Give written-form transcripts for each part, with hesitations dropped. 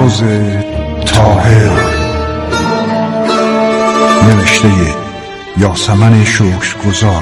راز طاهر، نوشته یاسمن شکرگزار.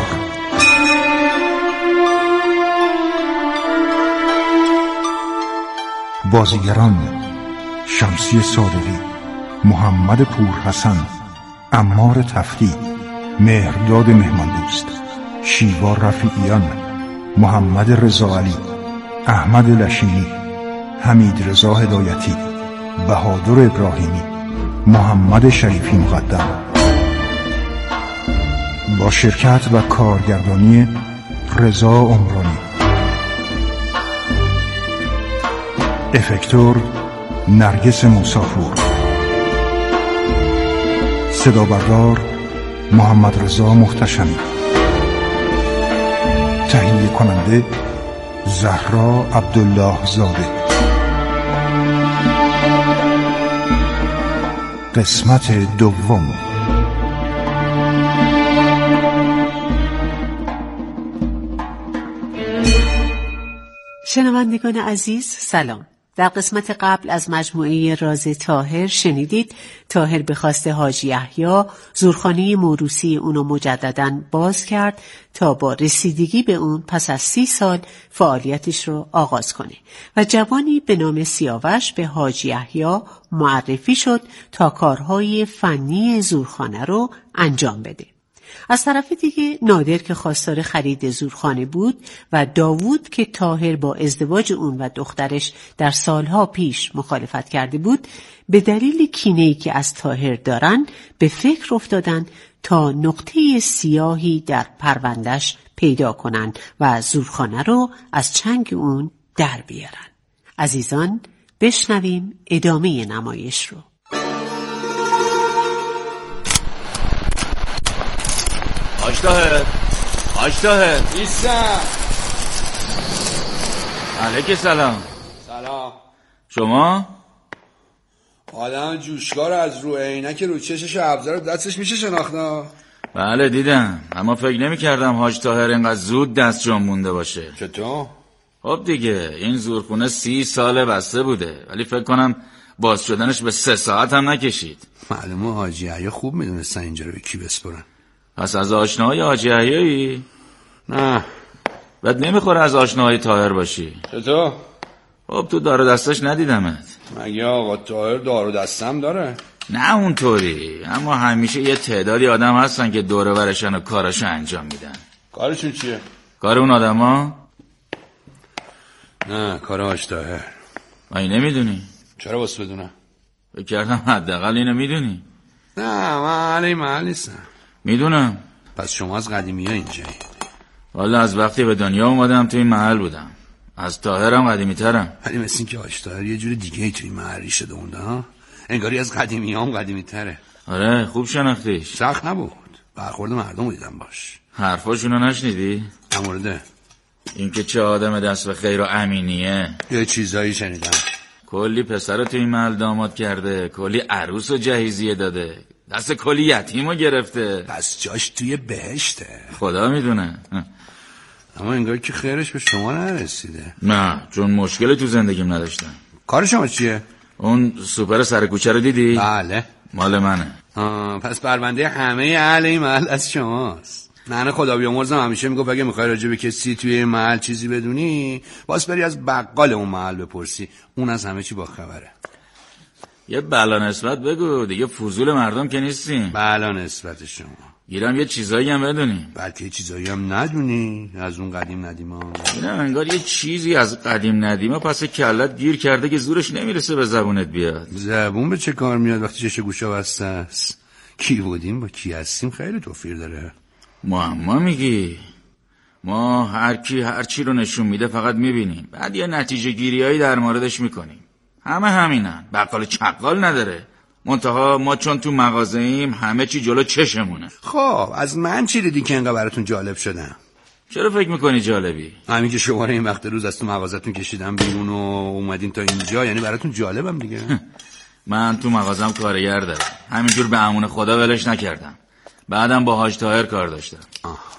بازیگران: شمسی صادقی، محمد پورحسن، عمار تفتی، مهرداد مهماندوست، شیوا رفیعیان، محمد رضاعلی، احمد لشینی، حمید رضا هدایتی، بهادر ابراهیمی، محمد شریفی مقدم، با شرکت و کارگردانی رضا عمرانی. افکتور نرگس موسی‌پور، صدا بردار محمد رضا محتشمی، تهیه کننده زهرا عبدالله زاده. قسمت دوم. شنوندگان عزیز سلام. در قسمت قبل از مجموعه راز طاهر شنیدید طاهر به خواست حاجی یحیی زورخانه موروثی اونو مجدداً باز کرد تا با رسیدگی به اون پس از 30 سال فعالیتش رو آغاز کنه و جوانی به نام سیاوش به حاجی یحیی معرفی شد تا کارهای فنی زورخانه رو انجام بده. از طرف دیگه نادر که خواستار خرید زورخانه بود و داوود که طاهر با ازدواج اون و دخترش در سالها پیش مخالفت کرده بود، به دلیل کینه‌ای که از طاهر دارن به فکر افتادن تا نقطه سیاهی در پروندهش پیدا کنن و زورخانه رو از چنگ اون در بیارن. عزیزان بشنویم ادامه نمایش رو. حاج طاهر ایستم. علیک سلام. سلام. شما؟ آدم جوشکار از رو عینک رو چشش ابزار دستش میشه شناخت. بله دیدم، اما فکر نمی کردم حاج طاهر اینقدر زود دست جان مونده باشه. چطور؟ خب دیگه این زورخونه 30 ساله بسته بوده، ولی فکر کنم باز شدنش به 3 ساعت هم نکشید. معلومه حاجی یحیی خوب میدونستن اینجا رو به کی بسپرن. پس از آشناهای حاجی یحیی؟ نه. بعد نمیخوره از آشناهای طاهر باشی. چطور؟ خب تو دار و دستش ندیدمت. مگه آقا طاهر دار و دستم داره؟ نه اونطوری، اما همیشه یه تعدادی آدم هستن که دور و برشن و کاراشو انجام میدن. کارشون چیه؟ کار اون آدم ها؟ نه کار حاج طاهر. من نمیدونی؟ چرا واسه بدونم؟ فکر کردم حداقل اینو میدونی. نه من علی محل نیستم. میدونم. پس شما از قدیمی ها اینجایی؟ والا از وقتی به دنیا اومدم تو این محل بودم. از طاهرم قدیمی ترم. ولی مثل این که حاج طاهر یه جور دیگه ای توی محل ریشه دونده ها. انگاری از قدیمی هم قدیمی تره. آره خوب شناختیش. سخت نبود، برخورد مردم دیدم باش. حرفاشونو نشنیدی؟ در مورد این که چه آدم دست به خیر و امینیه. یه چیزایی شنیدم. کلی پسر تو این محل داماد کرده، کلی عروس و جهیزیه داده، دست کلی یتیمو گرفته. پس جاش توی بهشته. خدا میدونه. اما انگار که خیرش به شما نرسیده. نه چون مشکل تو زندگیم نداشتم. کار شما چیه؟ اون سوپر سر کوچه رو دیدی؟ بله. مال منه. پس پرونده همه اهل این محل از شماست. نه خدا بیامرزم همیشه میگفت اگه میخوای راجع به کسی توی این محل چیزی بدونی باز بری از بقال اون محل بپرسی، اون از همه چی با خبره. یه بلا نسبت بگو دیگه، فضول مردم که نیستیم. بلا نسبت شما گیرم یه چیزایی هم بدونی. بلکه یه چیزایی هم ندونی از اون قدیم ندیما. گیرم انگار یه چیزی از قدیم ندیما پس کلت گیر کرده که زورش نمیرسه به زبونت بیاد. زبون به چه کار میاد وقتی چش گوشا بسته است؟ کی بودیم با کی هستیم خیلی توفیر داره. معما میگی؟ ما هر کی هر چی رو نشون میده فقط میبینیم، بعد یه نتیجه گیریایی در موردش میکنیم. همه همینن، بقال چقال نداره. منتها ما چون تو مغازه ایم همه چی جلو چشمونه. خب از من چی دیدی که انقدر براتون جالب شدم؟ چرا فکر میکنی جالبی؟ همین که شما رو این وقت روز از تو مغازتون کشیدم بیرون و اومدین تا اینجا، یعنی براتون جالبم دیگه. من تو مغازم کارگر دارم، همینجور به امون خدا ولش نکردم. بعدم با حاج طاهر کار داشتم.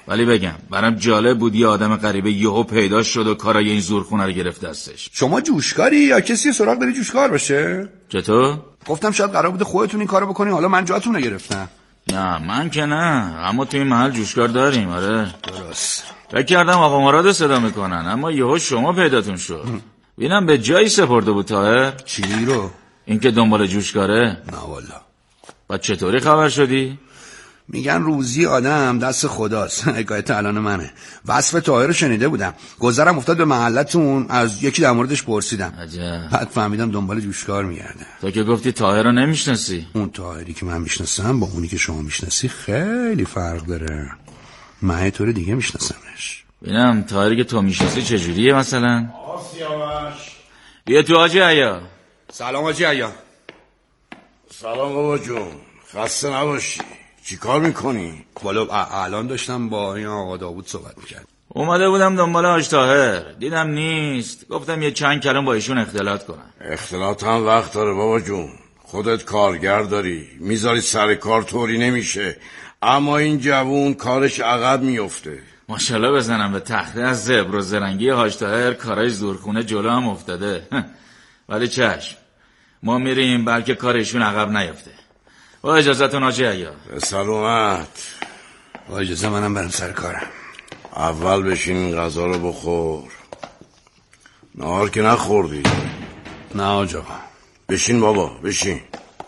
ولی بگم برام جالب بود یه آدم غریبه یهو پیدا شد و کارای این زورخونه رو گرفت دستش. شما جوشکاری یا کسی سراغ داری جوشکار باشه؟ چطور؟ گفتم شاید قرار بوده خودتون این کارو بکنین، حالا من جاتون رو گرفتم. نه من که نه، اما توی این محل جوشکار داریم. آره درست. فکر کردم آقا مراد صدا میکنن، اما یهو شما پیداتون شد. ببینم به جایی سپرده بود طاهر؟ چی رو؟ اینکه دنبال جوشکاره؟ نه والا. بعد چطوری خبر شدی؟ میگن روزی آدم دست خداست. حکایت الان منه. وصف طاهر رو شنیده بودم، گذرم افتاد به محلتون، از یکی در موردش پرسیدم. عجب. بعد فهمیدم دنبال جوشکار میگرده. تو که گفتی طاهر رو نمیشناسی. اون طاهری که من میشناسم با اونی که شما میشناسی خیلی فرق داره. من یه طور دیگه میشناسمش. ببینم طاهری که تو میشناسی چجوریه مثلا؟ آسیاوش. بیا تو حاجی عیا. سلام حاجی عیا. سلام بابا جون، خسته نباشی. چی کار میکنی؟ والا الان داشتم با این آقا داوود صحبت میکرد. اومده بودم دنبال حاج طاهر، دیدم نیست، گفتم یه چند کلام با ایشون اختلاط کنم. اختلاط هم وقت داره بابا جون، خودت کارگر داری، میذاری سر کار طوری نمیشه، اما این جوون کارش عقب میفته. ماشاءالله بزنم به تخته از زبر و زرنگی حاج طاهر کارای زورخونه جلو هم افتاده. ولی چشم، ما میریم بلکه کارشون عقب نیفته. با اجازتون حاجی عیا. به سلامت. با اجازه منم برم سر کارم. اول بشین این غذا رو بخور. نهار که نخوردی؟ نه آجا. بشین بابا بشین.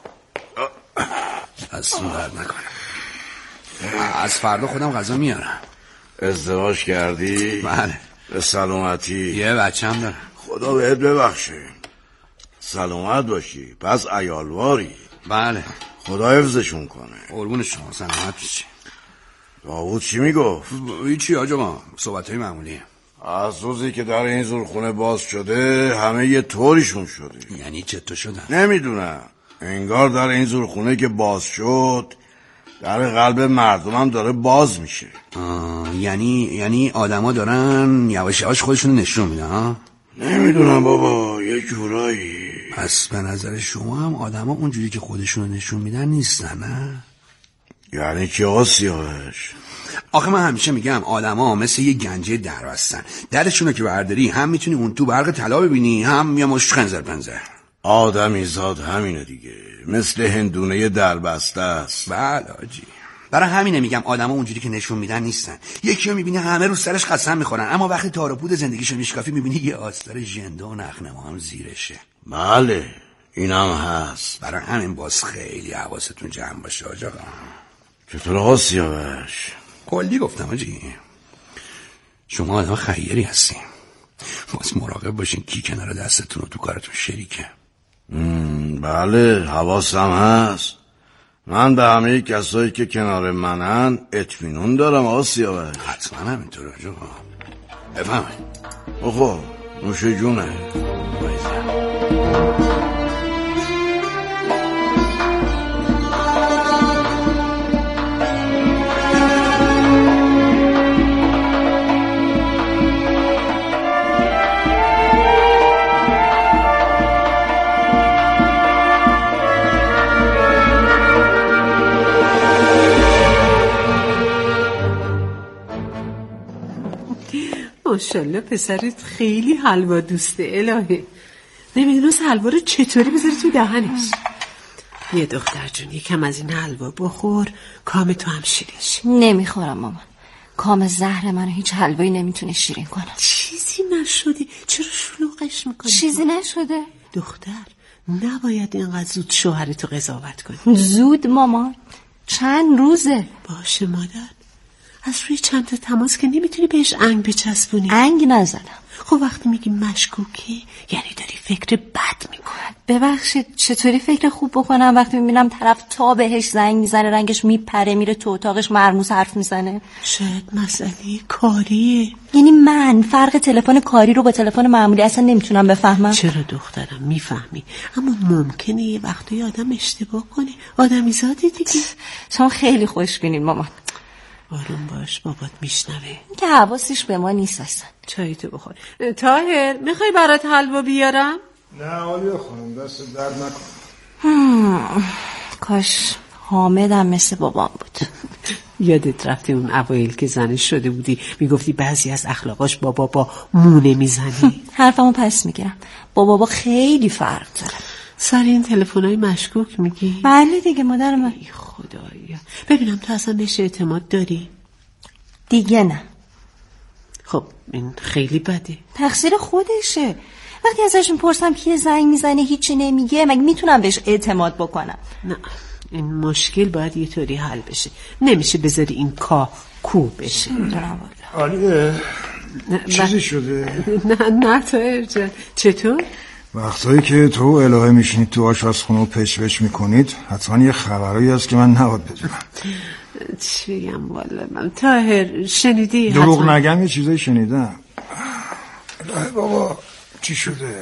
دستون درد نکنه. از فردا خودم غذا میارم. ازدواج کردی؟ بله. به سلامتی. یه بچه‌م دارم. خدا بهت ببخشه. سلامت باشی. پس عیالواری. بله. خدا حفظشون کنه. قربون شما، سلامت باشی. داوود چی میگفت؟ هیچی آجا، صحبت‌های معمولیه. از روزی که در این زورخونه باز شده همه یه طوریشون شده. یعنی چطور شدن؟ نمیدونم، انگار در این زورخونه که باز شد در قلب مردم هم داره باز میشه. یعنی آدما دارن یواش یواش خودشون نشون میدن ها؟ نمیدونم بابا، یه جورایی. پس به نظر شما هم آدما اونجوری که خودشون نشون میدن نیستن نه؟ یعنی چی آسیاش؟ آخه من همیشه میگم آدما مثل یه گنجه در هستن، درشونو که برداری هم میتونی اون تو برق طلا ببینی، هم یه مشت خنزر پنزر. آدمی زاد همینه دیگه، مثل هندونه دربسته است. بله آجی، برای همینه میگم آدما اونجوری که نشون میدن نیستن. یکی رو میبینی همه رو سرش قسم میخورن، اما وقتی تار و پود زندگیشو میشکافی میبینی یه آستار ژنده و نخنما هم زیرشه. بله اینم هست. برای همین باز خیلی حواستون جمع باشه آجا. چطور آسیاش؟ کلی گفتم آجی، شما آدم خیری هستیم، باز مراقب باشین کی کنار دستتون و تو کارتون شریکه. بله حواسم هست. من به همه کسایی که کنار منن اطمینان دارم آسیاش. حتما همینطور آجا. بفهمید خب نوش جونه. ماشاءالله پسرت خیلی حلوا دوسته الهه. نمیدونست حلوا رو چطوری بذاری تو دهنش. یه دختر جون یکم از این حلوا بخور، کام تو هم شیرین شه. نمیخورم مامان، کام زهر منو هیچ حلوایی نمیتونه شیرین کنه. چیزی نشده، چرا شلوغش میکنی؟ چیزی نشده. دختر نباید اینقدر زود شوهرتو قضاوت کنی. زود مامان؟ چند روزه. باشه مادر، از روی چند تا تماس که نمیتونی بهش انگ بچسبونی. انگ نزدم. خب وقتی میگی مشکوکه یعنی داری فکر بد میکنی. ببخشید چطوری فکر خوب بکنم وقتی میبینم طرف تا بهش زنگ میزنه رنگش میپره میره تو اتاقش مرموز حرف میزنه؟ شاید مسئله کاریه. یعنی من فرق تلفن کاری رو با تلفن معمولی اصلا نمیتونم بفهمم؟ چرا دخترم میفهمی، اما ممکنه یه وقتی آدم اشتباه کنه. آدمی زاده دیگه. شما خیلی خوشبینین مامان. آروم باش، بابات میشنوه. که حواسش به ما نیست اصلا. چایی تو بخور. طاهر میخوای برات حلوا بیارم؟ نه عالیه خانم، دست درد نکن. کاش حامدم مثل بابام بود. یادت رفته اون اوایل که زنش شده بودی میگفتی بعضی از اخلاقاش با بابا مونه میزنی؟ حرفمو پس میگیرم، با بابا خیلی فرق داره. سر این تلفن‌های مشکوک میگی؟ بله دیگه مادر من. ای خدایا. ببینم تو اصلا بهش اعتماد داری؟ دیگه نه. خب این خیلی بده. تقصیر خودشه. وقتی ازش میپرسم که زنگ میزنه هیچی نمیگه، مگه میتونم بهش اعتماد بکنم؟ نه، این مشکل باید یه طوری حل بشه. نمیشه بذاری این کو بشه. علیه چیزی شده؟ نه طاهر جان، چطور؟ وقتایی که تو و الهه میشینید تو آشپزخونه و پچ میکنید حتما یه خبرایی هست که من نباید بدونم. چی بگم والا من طاهر شنیدی؟ دروغ نگم یه چیزایی شنیدم. الهه بابا چی شده؟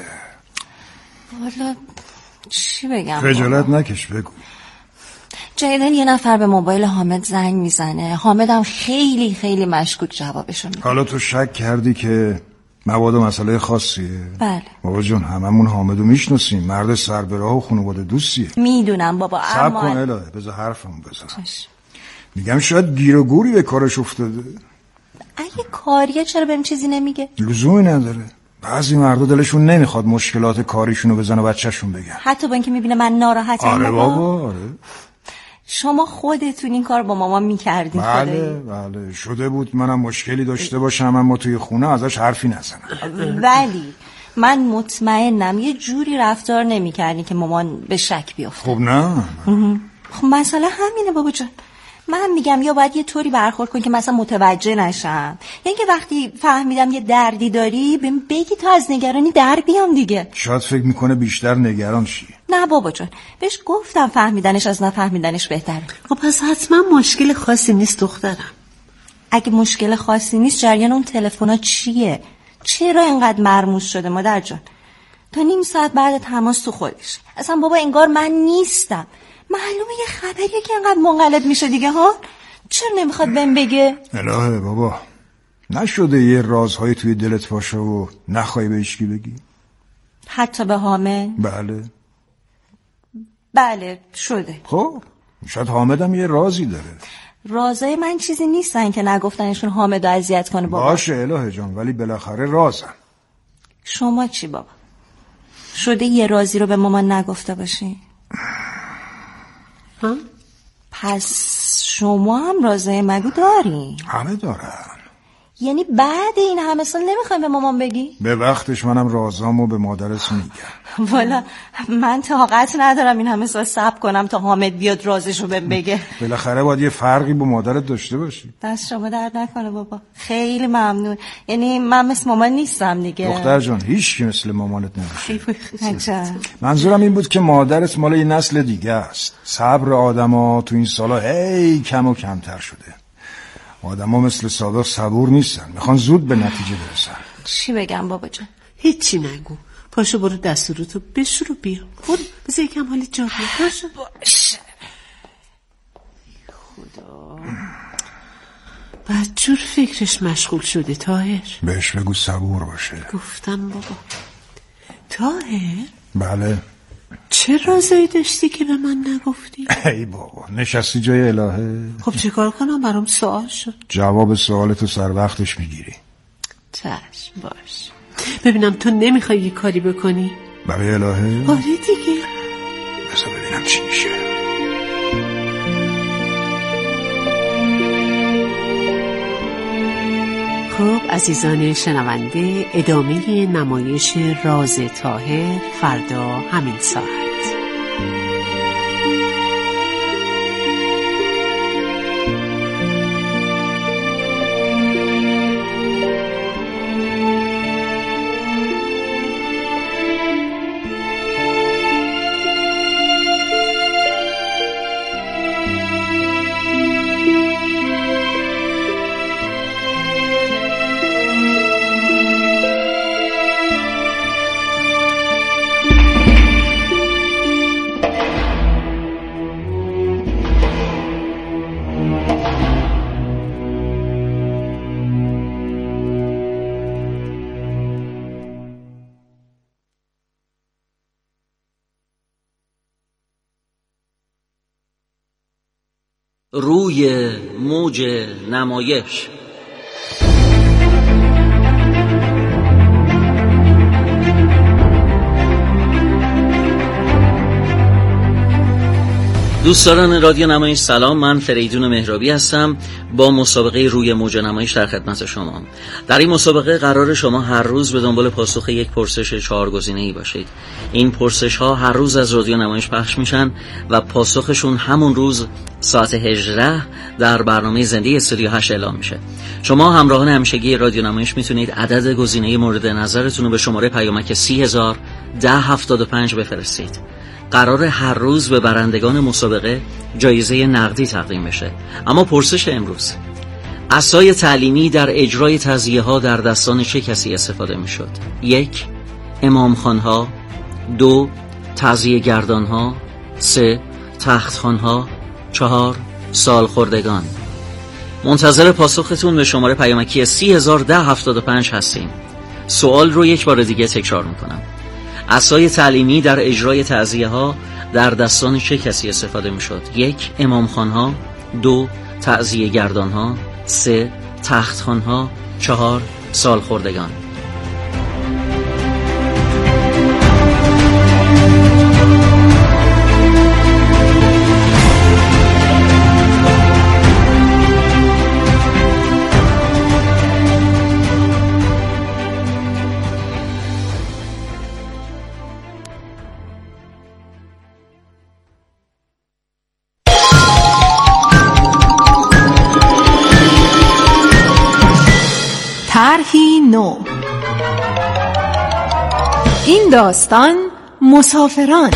والا چی بگم؟ خجالت نکش بگو. جدیدن یه نفر به موبایل حامد زنگ میزنه. حامدم خیلی خیلی مشکوک جوابشو میده. حالا تو شک کردی که مبادا مسئله خاصیه؟ بله بابا جون هممون حامدو میشناسیم، مرد سر به راه و خانواده دوستیه. میدونم بابا، صبر اما کن الهه بذار حرفمو بزنم. میگم شاید گیر و گوری به کارش افتاده. اگه کاریه چرا بهم چیزی نمیگه؟ لزومی نداره. بعضی مردا دلشون نمیخواد مشکلات کاریشونو بزنه بچه‌شون بگن. حتی با اینکه میبینه من ناراحتم. آره بابا آره. شما خودتون این کار با مامان میکردین؟ بله شده بود منم مشکلی داشته باشم اما توی خونه ازش حرفی نزنم. ولی من مطمئنم یه جوری رفتار نمیکردی که مامان به شک بیفته. خب نه خب مسئله همینه بابا جان. من میگم یا باید یه طوری برخورد کن که مثلا متوجه نشم، یعنی که وقتی فهمیدم یه دردی داری بهم بگی تا از نگرانی در بیام دیگه. شاید فکر میکنه بیشتر نگران شی. نه بابا جان، بهش گفتم فهمیدنش از نفهمیدنش بهتره. خب پس حتما مشکل خاصی نیست دخترم. اگه مشکل خاصی نیست جریان اون تلفن‌ها چیه؟ چرا اینقدر مرموز شده مادر جان؟ تا نیم ساعت بعد تماس تو خودش. اصلا بابا انگار من نیستم. معلومه یه خبریه که اینقدر منقلب میشه دیگه ها. چرا نمیخواد بهم بگه؟ الهه بابا نشده یه رازهای توی دلت باشه و نخوای به هیچکی بگی؟ حتی به حامد؟ بله شده. خب شاید حامدم یه رازی داره. رازای من چیزی نیستن که نگفتنشون حامدو اذیت کنه بابا. باشه الهه جان ولی بالاخره رازن. شما چی بابا؟ شده یه رازی رو به مامان نگفته باشی؟ ها؟ پس شما هم رازای مگو داری؟ همه دارن. یعنی بعد این همه سال نمیخوایم به مامان بگی؟ به وقتش منم رازامو به مادرت میگم. والا من طاقت ندارم این همه سال صبر کنم تا حامد بیاد رازشو بهم بگه. بالاخره باید یه فرقی با مادرت داشته باشی. دست شما درد نکنه بابا، خیلی ممنون. یعنی من مثل مامان نیستم دیگه. دختر جان هیچ کی مثل مامانت نمیشه. منظورم این بود که مادرت مال یه نسل دیگه است. صبر آدما تو این سالا هی کم و کمتر شده. آدما مثل سابق صبور نیستن، میخوان زود به نتیجه برسن. چی بگم بابا جان؟ هیچی نگو. پاشو برو دستورتو بشور و بیا. برو بذار یکم حالی جا بیا. پاشو. باشه. خدا بدجور فکرش مشغول شده. طاهر بهش بگو صبور باشه. گفتم بابا. طاهر بله چه رازایی داشتی که به من نگفتی؟ ای بابا نشستی جای الهه. خب چه کار کنم؟ برام سوال شد. جواب سوالتو سر وقتش میگیری. چشم باش. ببینم تو نمیخوای یه کاری بکنی؟ برای الهه؟ آره دیگه. بذار ببینم چی میشه. خب عزیزان شنونده، ادامه نمایش راز طاهر فردا همین ساعت. روی موج نمایش. دوستان رادیو نمایش سلام، من فریدون مهرابی هستم با مسابقه روی موج نمایش در خدمت شما. در این مسابقه قرار شما هر روز به دنبال پاسخ یک پرسش 4 گزینه‌ای باشید. این پرسش ها هر روز از رادیو نمایش پخش میشن و پاسخشون همون روز ساعت 18 در برنامه زنده استودیو 8 اعلام میشه. شما همراهان همیشگی رادیو نمایش میتونید عدد گزینه مورد نظرتون رو به شماره پیامک 30,1075 بفرستید. قرار هر روز به برندگان مسابقه جایزه نقدی تقدیم بشه. اما پرسش امروز: عصای تعلیمی در اجرای تعزیه‌ها در دستان چه کسی استفاده میشد؟ 1. امامخان‌ها، 2. تعزیه گردان‌ها، 3. تختخوان‌ها، 4. سالخوردگان. منتظر پاسختون به شماره پیامکی 30,1075 هستیم. سوال رو یک بار دیگه تکرار میکنم. عصای تعلیمی در اجرای تعزیه‌ها در دستان چه کسی استفاده میشد؟ 1. امامخان‌ها، 2. تعزیه گردان‌ها، 3. تختخوان‌ها، 4. سالخوردگان. طرحی نو. این داستان مسافران.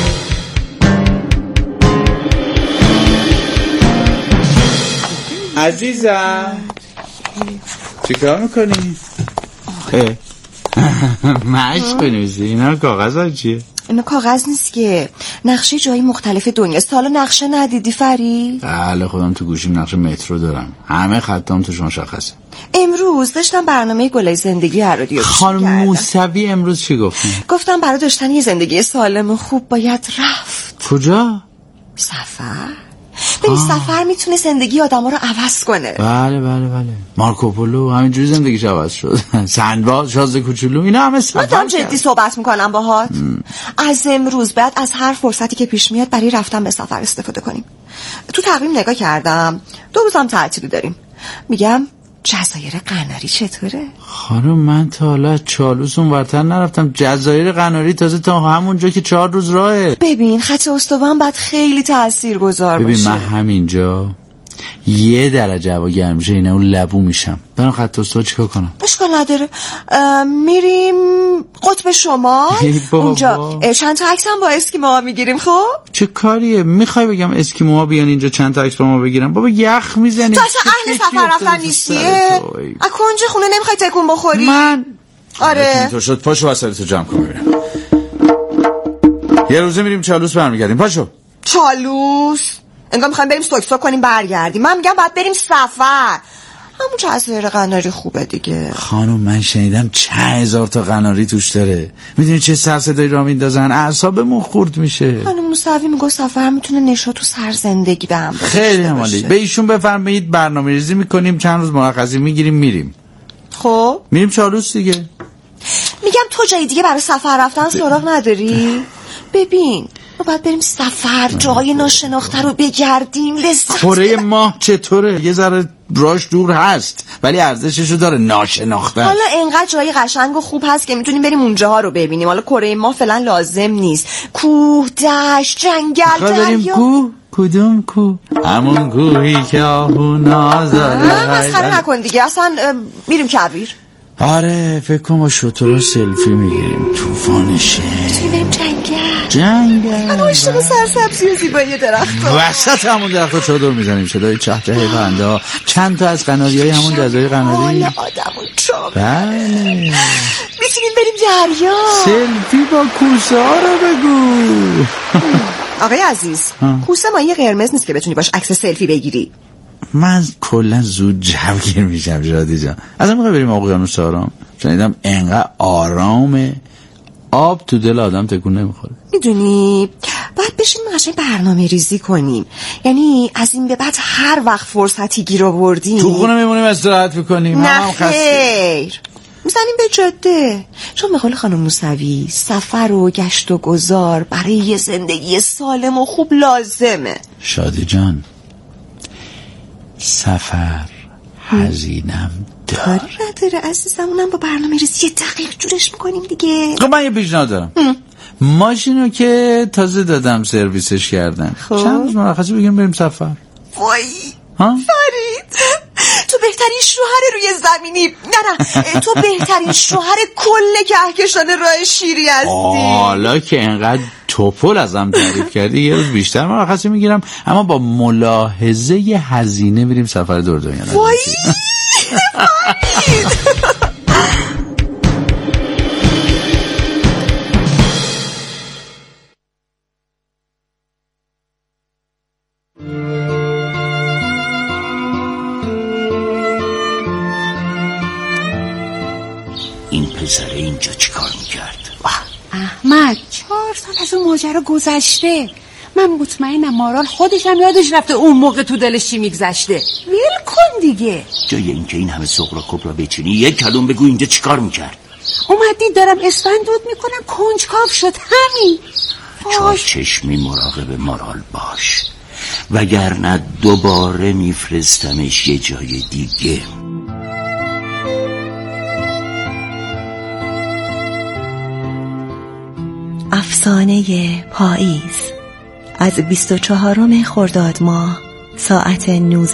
عزیزم چیکار میکنی؟ مشق بنویسی؟ اینا کاغذ چیه؟ اینا کاغذ نیست که نقشه جایی مختلف دنیاست. حالا نقشه ندیدی فرید؟ بله خودم تو گوشیم نقشه مترو دارم، همه خطام توش مشخصه. امروز داشتم برنامه گلای زندگی هر رادیو خانم موسوی امروز چی گفتم برای داشتن یه زندگی سالم و خوب باید رفت. کجا؟ سفر. ببین سفر میتونه زندگی آدم ها رو عوض کنه. بله مارکوپولو همینجوری زندگیش عوض شد. سندباد، شازده کوچولو، اینا همه سفر. من جدی صحبت میکنم باهات. از امروز بعد از هر فرصتی که پیش میاد برای رفتن به سفر استفاده کنیم. تو تقویم نگاه کردم 2 روزم تعطیلی داریم. میگم جزایر قناری چطوره؟ خانم من تا حالا چالوس اونورتر نرفتم. جزایر قناری تازه تا همونجا که 4 روز راهه. ببین خط استوان باید خیلی تاثیرگذار باشه. ببین من همینجا 1 درجه هوا گرم میشه اینا اون لبو میشم. برام خط استوان چیکار کنم؟ اشکال نداره. میریم قطب شمال. اونجا چند تا عکس هم با اسکیموها میگیریم. خب چه کاریه؟ میخوای بگم اسکیموها بیان اینجا چند تا عکس با ما بگیرن؟ بابا یخ میزنیم. تو اصلا اهل سفر رفتن نیستی؟ از کنج خونه نمیخوای تکون بخوری؟ من آره تو شد. پاشو وسایلتو جمع کن ببینم. یه روزه میریم چالوس برمیگردیم. پاشو. چالوس؟ انگار میخوایم بریم سوک کنیم برگردیم. من میگم باید بریم سفر. همون جزایر قناری خوبه دیگه. خانم من شنیدم 1000 تا قناری توش داره. میدونی چه سر صدایی را میندازن؟ اعصابمون خورد میشه. خانم موسوی میگه سفر میتونه نشاط تو سر زندگی به هم خیلی عالی. به ایشون بفرمایید برنامه‌ریزی میکنیم، چند روز مرخصی میگیریم میریم. خب میریم چالوس دیگه. میگم تو جای دیگه برای سفر رفتن سراغ نداری؟ ببین ما باید بریم سفر، جای ناشناخته رو بگردیم. کره ماه چطوره؟ یه ذره راش دور هست ولی ارزششو داره ناشناخته. حالا انقدر جای قشنگ و خوب هست که میتونیم بریم اونجاها رو ببینیم. حالا کره ماه فعلا لازم نیست. کوه، دشت، جنگل، دریا. کوه؟ کدوم کوه؟ همون کوهی که آهو نازاره. مسخره نکن دیگه. اصلا میریم کویر. آره فکر کنم با شترها سلفی میگیریم. طوفانشه. بریم جنگل. من عاشق سرسبزی و زیبایی درخت‌ها. وسط همون درخت‌ها چادر میزنیم. صدای چهچه پرنده. چند تا از قناریای همون جزایر قناری. حال آدمون چاق. بله. میتونیم بریم دریا. سلفی با کوسه ها رو بگو. آقای عزیز کوسه ماهی قرمز نیست که بتونی باش عکس سلفی بگیری. من کلا زود جوگیر میشم شادی جان. اصلا میخوای بریم اقیانوس آرام؟ شنیدم انقدر آرامه آب تو دل آدم تکون نمیخوره. میدونی باید بشین قشنگ برنامه ریزی کنیم. یعنی از این به بعد هر وقت فرصتی گیر آوردیم تو خونه میمونیم استراحت میکنیم. نه خیر، میزنیم به جاده. چون به قول خانم موسوی سفر و گشت و گذار برای یه زندگی سالم و خوب لازمه. شادی جان، سفر هزینم داره نداره عزیزم، اونم با برنامه ریزی یه دقیق جورش میکنیم دیگه. خب من یه پیشنهاد دارم. ماشینو که تازه دادم سرویسش کردن، چند روز مرخصی بگیریم بریم سفر. وای فرید، تو بهترین شوهر روی زمینی. نه تو بهترین شوهر کل کهکشان راه شیری هستی. حالا که انقدر توپل ازم تعریف کردی یه روز بیشتر مرخصی میگیرم، اما با ملاحظه هزینه بریم سفر دور دنیا. وای این پسره اینجا چی کار میکرد؟ احمد 4 سال از اون ماجرا گذشته. من مطمئنم مارال خودش هم یادش رفته اون موقع تو دلش چی میگذشته. ول کن دیگه. جای اینکه این همه سغرا کبرا بچینی یک کلم بگو اینجا چی کار میکرد؟ اومدی دارم اسفند دود میکنم کنجکاو شد همین. چار چشمی مراقب مارال باش، وگرنه دوباره میفرستمش یه جای دیگه. افسانه پاییز از 24 خرداد ماه ساعت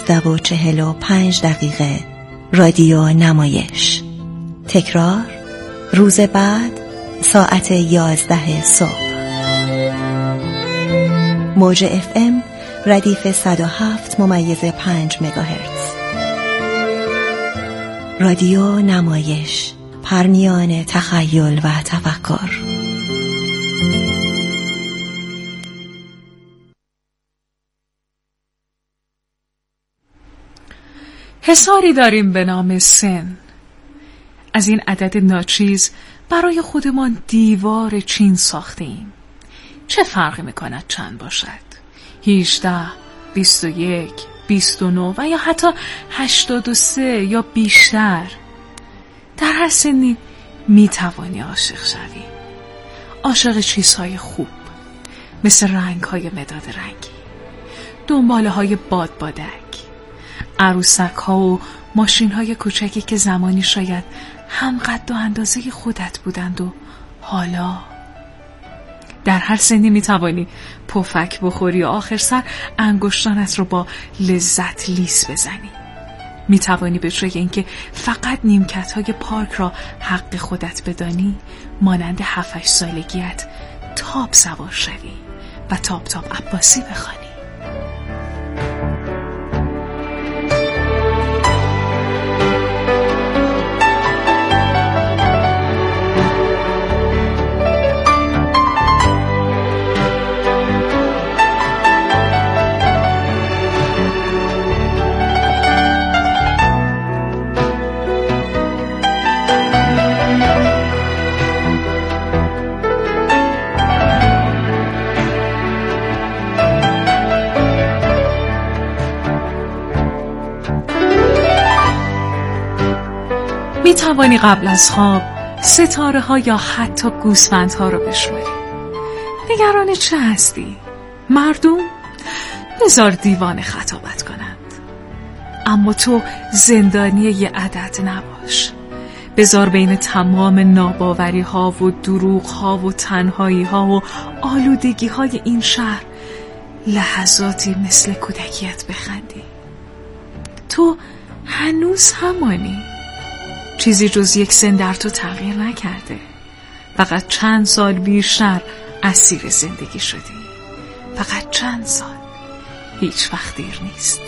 19:45 رادیو نمایش. تکرار روز بعد ساعت 11 صبح. موج FM ردیف 107.5 مگاهرتز. رادیو نمایش، پرمیان تخیل و تفکر. حصاری داریم به نام سن. از این عدد ناچیز برای خودمان دیوار چین ساختیم. چه فرقی میکند چند باشد؟ 18، 21، 29 و یا حتی 83 یا بیشتر. در هر سنی میتوانی عاشق شوی. عاشق چیزهای خوب، مثل رنگ‌های مداد رنگی، دنباله‌های بادبادک، عروسک ها و ماشین های کوچکی که زمانی شاید هم قد و اندازه خودت بودند و حالا در هر سنی میتوانی پفک بخوری و آخر سر انگشتانت رو با لذت لیس بزنی. میتوانی به جای اینکه فقط نیمکت های پارک را حق خودت بدانی، مانند 7-8 سالگیت تاب سوار شوی و تاب عباسی بخوانی. می توانی قبل از خواب ستاره ها یا حتی گوسفند ها رو بشماری. نگران چه هستی؟ مردم؟ بذار دیوانه خطابت کنند. اما تو زندانی یه عدد نباش. بذار بین تمام ناباوری ها و دروغ ها و تنهایی ها و آلودگی های این شهر لحظاتی مثل کودکیت بخندی. تو هنوز همانی. چیزی جز یک سن در تو تغییر نکرده. فقط چند سال بیشتر اسیر زندگی شدی. فقط چند سال. هیچ وقت دیر نیست.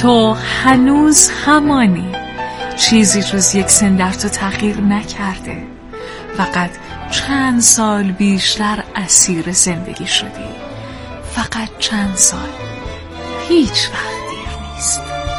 تو هنوز همانی، چیزی جز یک سن در تو تغییر نکرده، فقط چند سال بیشتر اسیر زندگی شدی، فقط چند سال، هیچ وقت دیر نیست.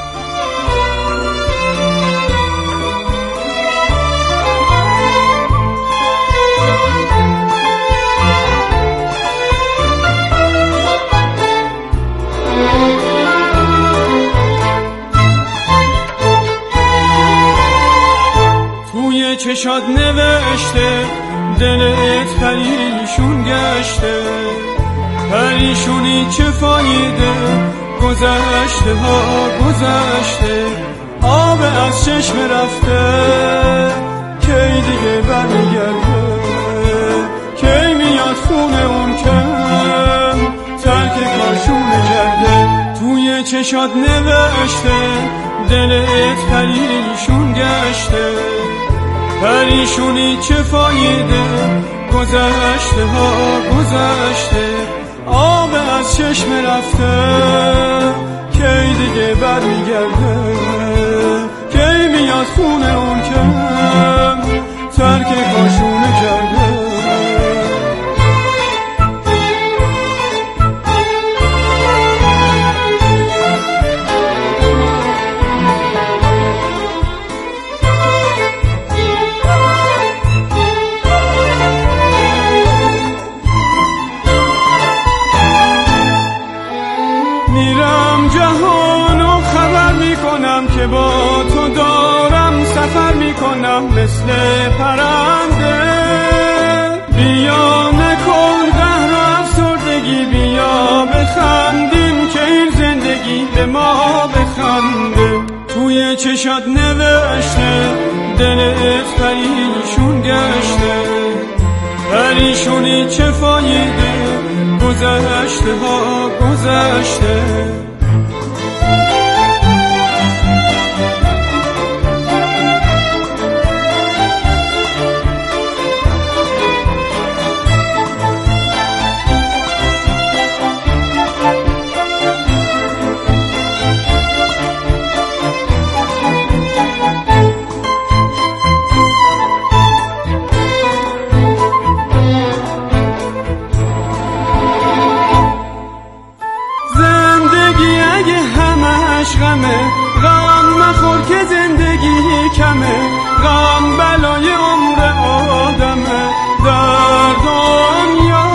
توی چشات نوشته دلت پریشون گشته، پریشونی چه فایده، گذشته ها گذشته، آب از چشم رفته، کی دیگه برمیگرده، کی میاد خونه اون که ترک کارشونه کرده. توی چشات نوشته دلت پریشون گشته، پریشونی چه فایده، گذشته ها گذشته، آب از چشم رفته، کی دیگه برمیگرده، کی میاد خونه اون که ترک کاشونه کرده. که با تو دارم سفر میکنم مثل پرنده، بیا نکن قهر و افسردگی، بیا بخندیم که این زندگی به ما بخنده. توی چشات نوشته دلت پریشون گشته، پریشونی چه فایده، گذشته ها گذشته. غم مخور که زندگی کمه، غم بلای عمر آدمه در دنیا،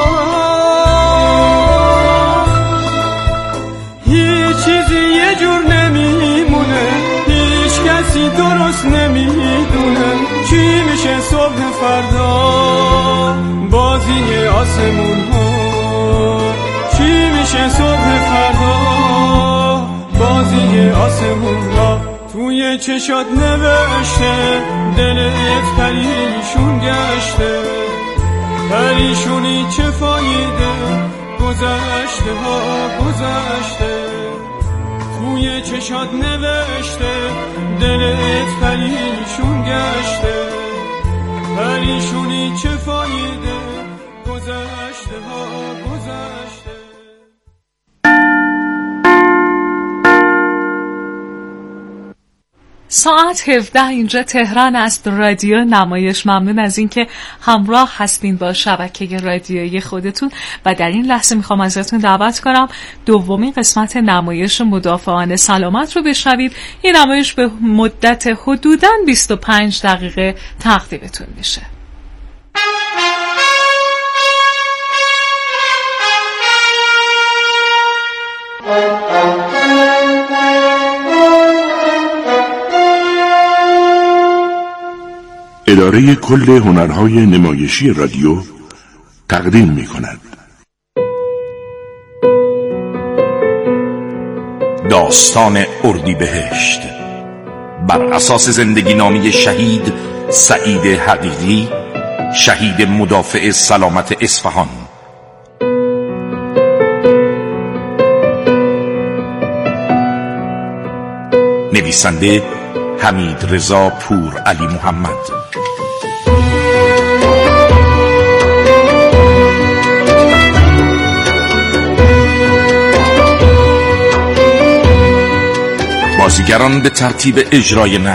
هیچ چیزی یه جور نمیمونه، هیچ کسی درست نمیدونه چی میشه صبح فردا، بازی آسمون ها چی میشه صبح فردا، بازی آسمون ها. توی چشات نوشته دلت پریشون گشته، پریشونی چه فایده، گذشته ها گذشته. توی چشات نوشته دلت پریشون گشته، پریشونی چه فایده، گذشته ها گذشته. ساعت 17 اینجا تهران است. رادیو نمایش. ممنون از اینکه همراه هستین با شبکه رادیویی خودتون و در این لحظه میخوام ازتون دعوت کنم دومین قسمت نمایش مدافعان سلامت رو بشنوید. این نمایش به مدت حدوداً 25 دقیقه تقدیمتون میشه. اداره کل هنرهای نمایشی رادیو تقدیم می کند داستان اردیبهشت بر اساس زندگی نامه شهید سعید حقیقی، شهید مدافع سلامت اصفهان. نویسنده حمید رضا پور علی محمد. بازیگران به ترتیب اجرای